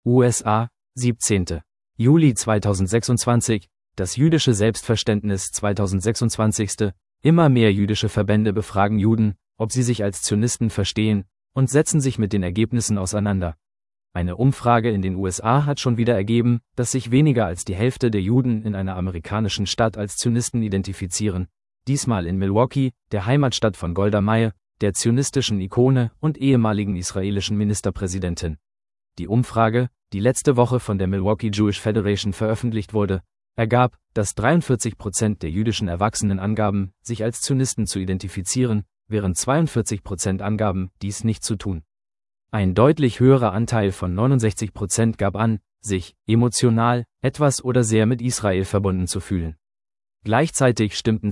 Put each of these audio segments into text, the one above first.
USA, 17. Juli 2026, das jüdische Selbstverständnis 2026. Immer mehr jüdische Verbände befragen Juden, ob sie sich als Zionisten verstehen, und setzen sich mit den Ergebnissen auseinander. Eine Umfrage in den USA hat schon wieder ergeben, dass sich weniger als die Hälfte der Juden in einer amerikanischen Stadt als Zionisten identifizieren. Diesmal in Milwaukee, der Heimatstadt von Golda Meir, der zionistischen Ikone und ehemaligen israelischen Ministerpräsidentin. Die Umfrage, die letzte Woche von der Milwaukee Jewish Federation veröffentlicht wurde, ergab, dass 43% der jüdischen Erwachsenen angaben, sich als Zionisten zu identifizieren, während 42% angaben, dies nicht zu tun. Ein deutlich höherer Anteil von 69% gab an, sich emotional, etwas oder sehr mit Israel verbunden zu fühlen. Gleichzeitig stimmten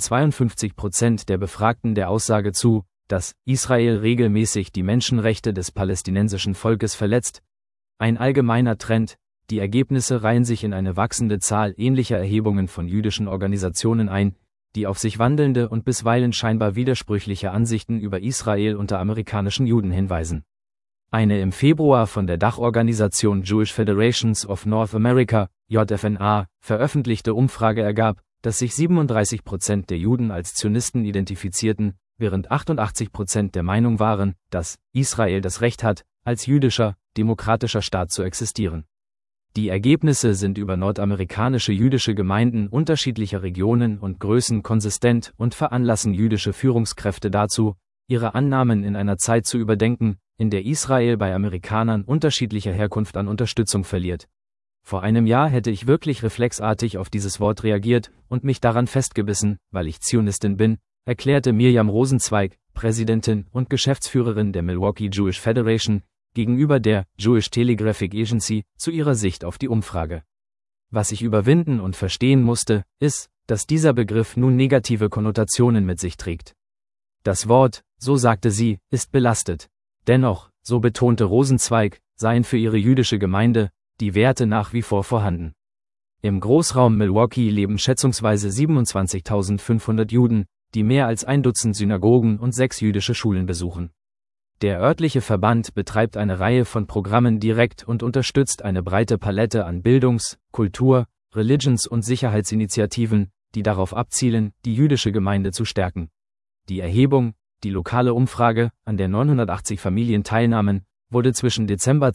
52% der Befragten der Aussage zu, dass Israel regelmäßig die Menschenrechte des palästinensischen Volkes verletzt. Ein allgemeiner Trend, die Ergebnisse reihen sich in eine wachsende Zahl ähnlicher Erhebungen von jüdischen Organisationen ein, die auf sich wandelnde und bisweilen scheinbar widersprüchliche Ansichten über Israel unter amerikanischen Juden hinweisen. Eine im Februar von der Dachorganisation Jewish Federations of North America, JFNA, veröffentlichte Umfrage ergab, dass sich 37% der Juden als Zionisten identifizierten, während 88% der Meinung waren, dass Israel das Recht hat, als jüdischer, demokratischer Staat zu existieren. Die Ergebnisse sind über nordamerikanische jüdische Gemeinden unterschiedlicher Regionen und Größen konsistent und veranlassen jüdische Führungskräfte dazu, ihre Annahmen in einer Zeit zu überdenken, in der Israel bei Amerikanern unterschiedlicher Herkunft an Unterstützung verliert. Vor einem Jahr hätte ich wirklich reflexartig auf dieses Wort reagiert und mich daran festgebissen, weil ich Zionistin bin, erklärte Mirjam Rosenzweig, Präsidentin und Geschäftsführerin der Milwaukee Jewish Federation, gegenüber der Jewish Telegraphic Agency, zu ihrer Sicht auf die Umfrage. Was ich überwinden und verstehen musste, ist, dass dieser Begriff nun negative Konnotationen mit sich trägt. Das Wort, so sagte sie, ist belastet. Dennoch, so betonte Rosenzweig, seien für ihre jüdische Gemeinde die Werte nach wie vor vorhanden. Im Großraum Milwaukee leben schätzungsweise 27.500 Juden, die mehr als 1 Dutzend Synagogen und 6 jüdische Schulen besuchen. Der örtliche Verband betreibt eine Reihe von Programmen direkt und unterstützt eine breite Palette an Bildungs-, Kultur-, Religions- und Sicherheitsinitiativen, die darauf abzielen, die jüdische Gemeinde zu stärken. Die Erhebung, die lokale Umfrage, an der 980 Familien teilnahmen, wurde zwischen Dezember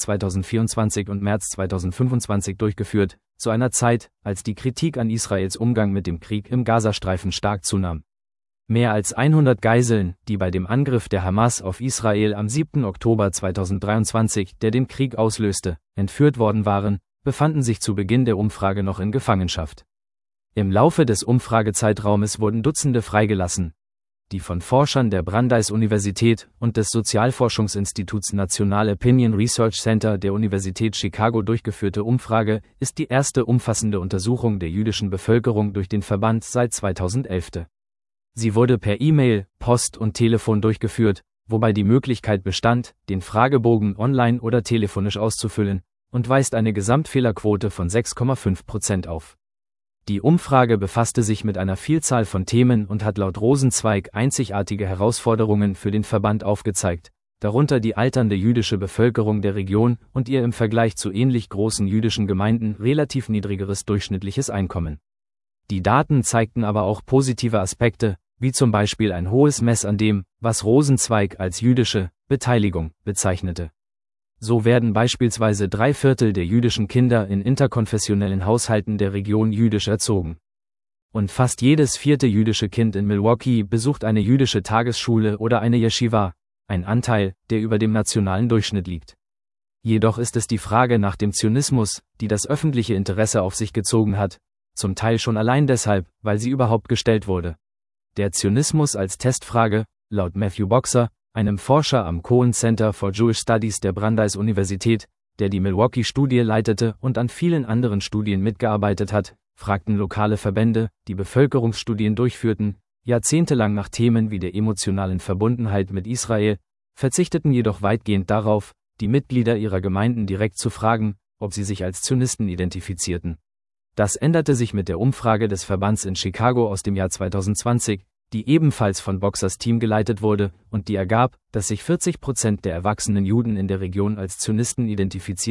2024 und März 2025 durchgeführt, zu einer Zeit, als die Kritik an Israels Umgang mit dem Krieg im Gazastreifen stark zunahm. Mehr als 100 Geiseln, die bei dem Angriff der Hamas auf Israel am 7. Oktober 2023, der den Krieg auslöste, entführt worden waren, befanden sich zu Beginn der Umfrage noch in Gefangenschaft. Im Laufe des Umfragezeitraumes wurden Dutzende freigelassen. Die von Forschern der Brandeis-Universität und des Sozialforschungsinstituts National Opinion Research Center der Universität Chicago durchgeführte Umfrage ist die erste umfassende Untersuchung der jüdischen Bevölkerung durch den Verband seit 2011. Sie wurde per E-Mail, Post und Telefon durchgeführt, wobei die Möglichkeit bestand, den Fragebogen online oder telefonisch auszufüllen, und weist eine Gesamtfehlerquote von 6,5% auf. Die Umfrage befasste sich mit einer Vielzahl von Themen und hat laut Rosenzweig einzigartige Herausforderungen für den Verband aufgezeigt, darunter die alternde jüdische Bevölkerung der Region und ihr im Vergleich zu ähnlich großen jüdischen Gemeinden relativ niedrigeres durchschnittliches Einkommen. Die Daten zeigten aber auch positive Aspekte, wie zum Beispiel ein hohes Maß an dem, was Rosenzweig als jüdische Beteiligung bezeichnete. So werden beispielsweise 3/4 der jüdischen Kinder in interkonfessionellen Haushalten der Region jüdisch erzogen. Und fast jedes 4. jüdische Kind in Milwaukee besucht eine jüdische Tagesschule oder eine Yeshiva, ein Anteil, der über dem nationalen Durchschnitt liegt. Jedoch ist es die Frage nach dem Zionismus, die das öffentliche Interesse auf sich gezogen hat, zum Teil schon allein deshalb, weil sie überhaupt gestellt wurde. Der Zionismus als Testfrage, laut Matthew Boxer, einem Forscher am Cohen Center for Jewish Studies der Brandeis-Universität, der die Milwaukee-Studie leitete und an vielen anderen Studien mitgearbeitet hat, fragten lokale Verbände, die Bevölkerungsstudien durchführten, jahrzehntelang nach Themen wie der emotionalen Verbundenheit mit Israel, verzichteten jedoch weitgehend darauf, die Mitglieder ihrer Gemeinden direkt zu fragen, ob sie sich als Zionisten identifizierten. Das änderte sich mit der Umfrage des Verbands in Chicago aus dem Jahr 2020, die ebenfalls von Boxers Team geleitet wurde und die ergab, dass sich 40% der erwachsenen Juden in der Region als Zionisten identifizierten,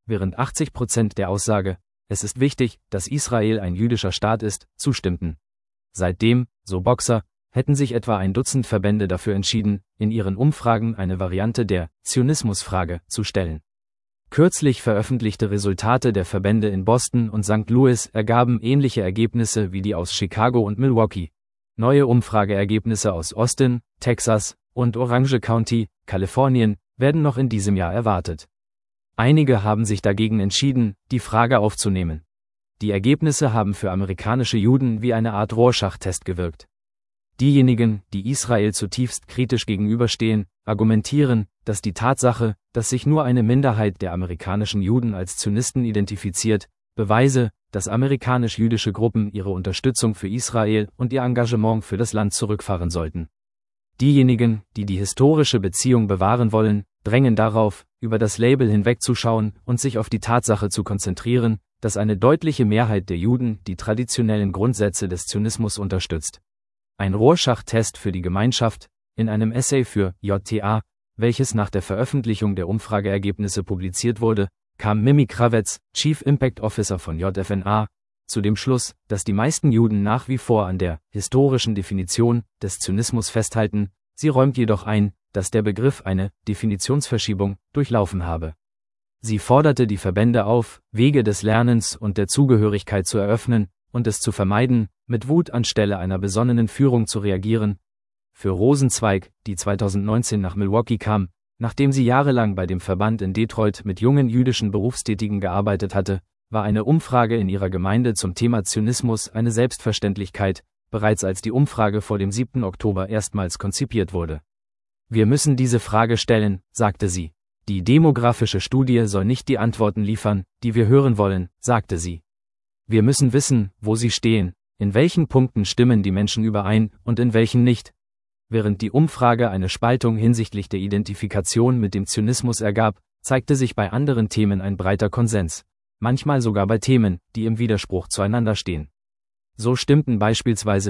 während 80% der Aussage, es ist wichtig, dass Israel ein jüdischer Staat ist, zustimmten. Seitdem, so Boxer, hätten sich etwa ein Dutzend Verbände dafür entschieden, in ihren Umfragen eine Variante der Zionismusfrage zu stellen. Kürzlich veröffentlichte Resultate der Verbände in Boston und St. Louis ergaben ähnliche Ergebnisse wie die aus Chicago und Milwaukee. Neue Umfrageergebnisse aus Austin, Texas und Orange County, Kalifornien, werden noch in diesem Jahr erwartet. Einige haben sich dagegen entschieden, die Frage aufzunehmen. Die Ergebnisse haben für amerikanische Juden wie eine Art Rorschach-Test gewirkt. Diejenigen, die Israel zutiefst kritisch gegenüberstehen, argumentieren, dass die Tatsache, dass sich nur eine Minderheit der amerikanischen Juden als Zionisten identifiziert, beweise, dass amerikanisch-jüdische Gruppen ihre Unterstützung für Israel und ihr Engagement für das Land zurückfahren sollten. Diejenigen, die die historische Beziehung bewahren wollen, drängen darauf, über das Label hinwegzuschauen und sich auf die Tatsache zu konzentrieren, dass eine deutliche Mehrheit der Juden die traditionellen Grundsätze des Zionismus unterstützt. Ein Rorschach-Test für die Gemeinschaft, in einem Essay für JTA, welches nach der Veröffentlichung der Umfrageergebnisse publiziert wurde, kam Mimi Kravetz, Chief Impact Officer von JFNA, zu dem Schluss, dass die meisten Juden nach wie vor an der historischen Definition des Zionismus festhalten. Sie räumt jedoch ein, dass der Begriff eine Definitionsverschiebung durchlaufen habe. Sie forderte die Verbände auf, Wege des Lernens und der Zugehörigkeit zu eröffnen und es zu vermeiden, mit Wut anstelle einer besonnenen Führung zu reagieren. Für Rosenzweig, die 2019 nach Milwaukee kam, nachdem sie jahrelang bei dem Verband in Detroit mit jungen jüdischen Berufstätigen gearbeitet hatte, war eine Umfrage in ihrer Gemeinde zum Thema Zionismus eine Selbstverständlichkeit, bereits als die Umfrage vor dem 7. Oktober erstmals konzipiert wurde. Wir müssen diese Frage stellen, sagte sie. Die demografische Studie soll nicht die Antworten liefern, die wir hören wollen, sagte sie. Wir müssen wissen, wo sie stehen, in welchen Punkten stimmen die Menschen überein und in welchen nicht. Während die Umfrage eine Spaltung hinsichtlich der Identifikation mit dem Zionismus ergab, zeigte sich bei anderen Themen ein breiter Konsens, manchmal sogar bei Themen, die im Widerspruch zueinander stehen. So stimmten beispielsweise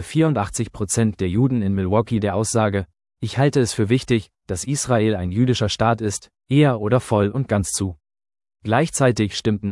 84% der Juden in Milwaukee der Aussage, ich halte es für wichtig, dass Israel ein jüdischer Staat ist, eher oder voll und ganz zu. Gleichzeitig stimmten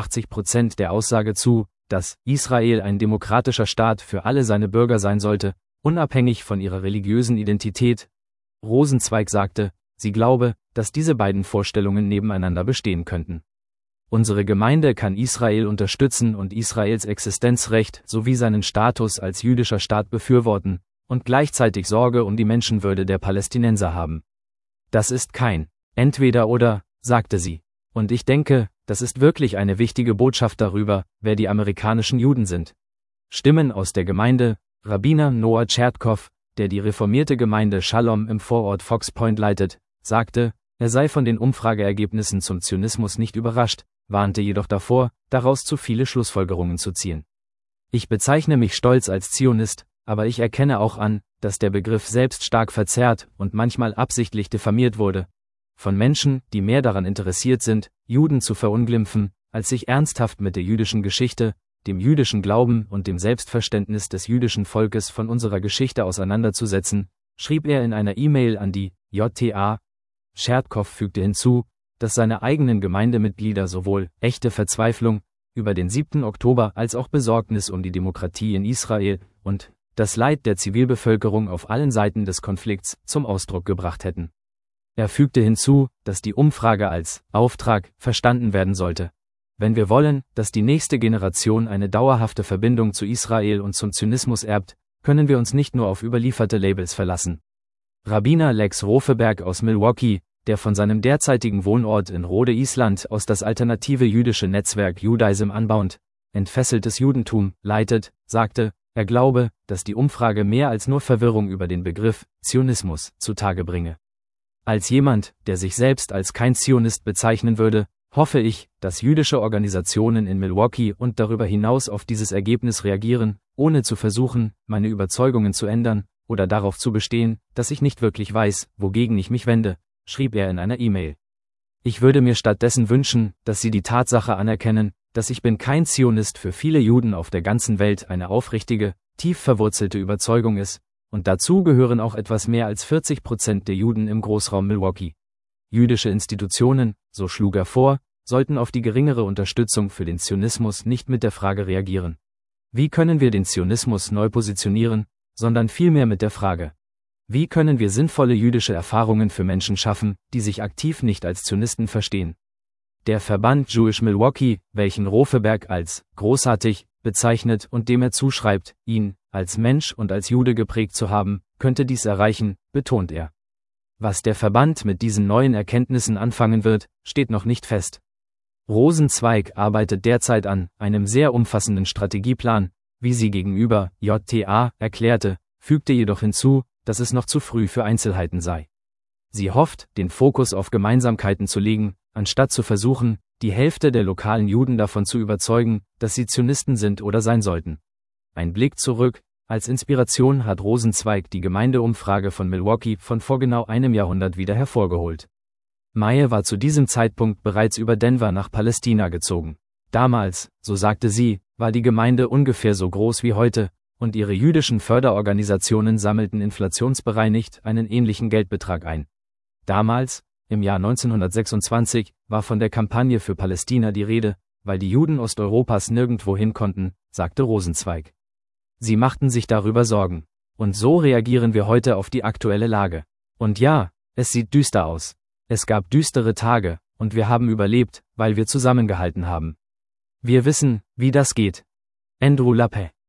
88% der Aussage zu, dass Israel ein demokratischer Staat für alle seine Bürger sein sollte, unabhängig von ihrer religiösen Identität. Rosenzweig sagte, sie glaube, dass diese beiden Vorstellungen nebeneinander bestehen könnten. Unsere Gemeinde kann Israel unterstützen und Israels Existenzrecht sowie seinen Status als jüdischer Staat befürworten und gleichzeitig Sorge um die Menschenwürde der Palästinenser haben. Das ist kein Entweder-oder, sagte sie. Und ich denke, das ist wirklich eine wichtige Botschaft darüber, wer die amerikanischen Juden sind. Stimmen aus der Gemeinde, Rabbiner Noah Chertkov, der die reformierte Gemeinde Shalom im Vorort Fox Point leitet, sagte, er sei von den Umfrageergebnissen zum Zionismus nicht überrascht, warnte jedoch davor, daraus zu viele Schlussfolgerungen zu ziehen. Ich bezeichne mich stolz als Zionist, aber ich erkenne auch an, dass der Begriff selbst stark verzerrt und manchmal absichtlich diffamiert wurde. Von Menschen, die mehr daran interessiert sind, Juden zu verunglimpfen, als sich ernsthaft mit der jüdischen Geschichte, dem jüdischen Glauben und dem Selbstverständnis des jüdischen Volkes von unserer Geschichte auseinanderzusetzen, schrieb er in einer E-Mail an die JTA. Chertkov fügte hinzu, dass seine eigenen Gemeindemitglieder sowohl echte Verzweiflung über den 7. Oktober als auch Besorgnis um die Demokratie in Israel und das Leid der Zivilbevölkerung auf allen Seiten des Konflikts zum Ausdruck gebracht hätten. Er fügte hinzu, dass die Umfrage als Auftrag verstanden werden sollte. Wenn wir wollen, dass die nächste Generation eine dauerhafte Verbindung zu Israel und zum Zionismus erbt, können wir uns nicht nur auf überlieferte Labels verlassen. Rabbiner Lex Rofeberg aus Milwaukee, der von seinem derzeitigen Wohnort in Rhode Island aus das alternative jüdische Netzwerk Judaism Unbound, entfesseltes Judentum, leitet, sagte, er glaube, dass die Umfrage mehr als nur Verwirrung über den Begriff Zionismus zutage bringe. Als jemand, der sich selbst als kein Zionist bezeichnen würde, hoffe ich, dass jüdische Organisationen in Milwaukee und darüber hinaus auf dieses Ergebnis reagieren, ohne zu versuchen, meine Überzeugungen zu ändern oder darauf zu bestehen, dass ich nicht wirklich weiß, wogegen ich mich wende, schrieb er in einer E-Mail. Ich würde mir stattdessen wünschen, dass Sie die Tatsache anerkennen, dass ich bin kein Zionist für viele Juden auf der ganzen Welt eine aufrichtige, tief verwurzelte Überzeugung ist, und dazu gehören auch etwas mehr als 40% der Juden im Großraum Milwaukee. Jüdische Institutionen, so schlug er vor, sollten auf die geringere Unterstützung für den Zionismus nicht mit der Frage reagieren: Wie können wir den Zionismus neu positionieren, sondern vielmehr mit der Frage: Wie können wir sinnvolle jüdische Erfahrungen für Menschen schaffen, die sich aktiv nicht als Zionisten verstehen? Der Verband Jewish Milwaukee, welchen Rothenberg als großartig bezeichnet und dem er zuschreibt, ihn als Mensch und als Jude geprägt zu haben, könnte dies erreichen, betont er. Was der Verband mit diesen neuen Erkenntnissen anfangen wird, steht noch nicht fest. Rosenzweig arbeitet derzeit an einem sehr umfassenden Strategieplan, wie sie gegenüber JTA erklärte, fügte jedoch hinzu, dass es noch zu früh für Einzelheiten sei. Sie hofft, den Fokus auf Gemeinsamkeiten zu legen, anstatt zu versuchen, die Hälfte der lokalen Juden davon zu überzeugen, dass sie Zionisten sind oder sein sollten. Ein Blick zurück: Als Inspiration hat Rosenzweig die Gemeindeumfrage von Milwaukee von vor genau einem Jahrhundert wieder hervorgeholt. Maye war zu diesem Zeitpunkt bereits über Denver nach Palästina gezogen. Damals, so sagte sie, war die Gemeinde ungefähr so groß wie heute, und ihre jüdischen Förderorganisationen sammelten inflationsbereinigt einen ähnlichen Geldbetrag ein. Damals, im Jahr 1926, war von der Kampagne für Palästina die Rede, weil die Juden Osteuropas nirgendwo hin konnten, sagte Rosenzweig. Sie machten sich darüber Sorgen. Und so reagieren wir heute auf die aktuelle Lage. Und ja, es sieht düster aus. Es gab düstere Tage, und wir haben überlebt, weil wir zusammengehalten haben. Wir wissen, wie das geht. Andrew Lappe